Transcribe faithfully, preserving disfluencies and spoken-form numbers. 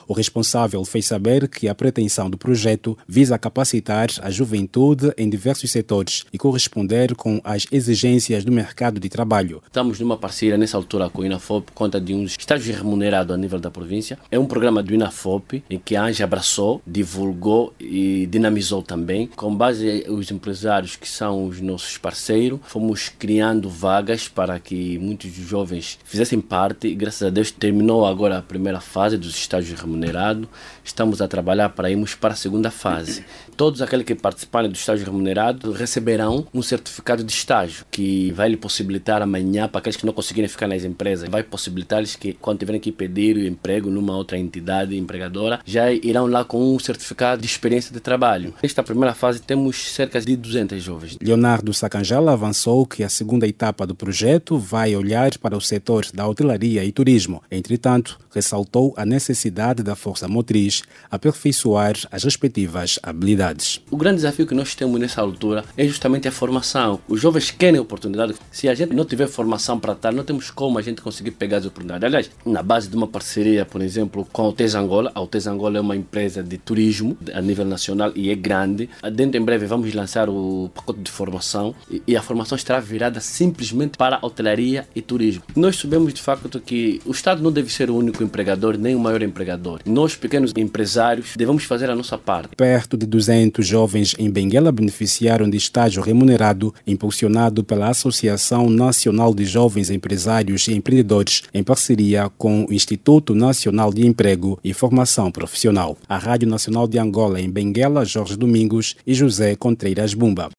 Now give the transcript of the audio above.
O responsável fez saber que a pretensão do projeto visa capacitar a juventude em diversos setores e corresponder com as exigências do mercado de trabalho. Estamos numa parceria nessa altura com o INAFOP por conta de uns estágios remunerados a nível da província. É um programa do INAFOP em que a ANJA abraçou, divulgou e dinamizou também. Com base nos empresários que são os nossos parceiros, fomos criando vagas para que muitos jovens fizessem parte e, graças a Deus, terminou agora a primeira fase dos estágios remunerados. Estamos a trabalhar para irmos para a segunda fase. Todos aqueles que participarem do estágio remunerado receberão um certificado de estágio que vai lhe possibilitar amanhã, para aqueles que não conseguirem ficar nas empresas, vai possibilitar-lhes que, quando tiverem que pedir o emprego numa outra entidade empregadora, já irão lá com um certificado de experiência de trabalho. Nesta primeira fase temos cerca de duzentos jovens. Leonardo Sacanjala avançou que a segunda etapa do projeto vai olhar para o setor da hotelaria e turismo. Entretanto, ressaltou a necessidade da força motriz aperfeiçoar as respectivas habilidades. O grande desafio que nós temos nessa altura é justamente a formação. Os jovens querem oportunidade. Se a gente não tiver formação para tal, não temos como a gente conseguir pegar as oportunidades. Aliás, na base de uma parceria, por exemplo, com a Hotels Angola. A Hotels Angola é uma empresa de turismo a nível nacional e é grande. Dentro em breve vamos lançar o pacote de formação e a formação estará virada simplesmente para a hotelaria e turismo. Nós sabemos de facto que o Estado não deve ser o único empregador, nem o maior empregador. Nós, pequenos empresários, devemos fazer a nossa parte. Perto de duzentos jovens em Benguela beneficiaram de estágio remunerado impulsionado pela Associação Nacional de Jovens Empresários e Empreendedores, em parceria com o Instituto Nacional de Emprego e Formação Profissional. A Rádio Nacional de Angola em Benguela, Jorge Domingos e José Contreiras Bumba.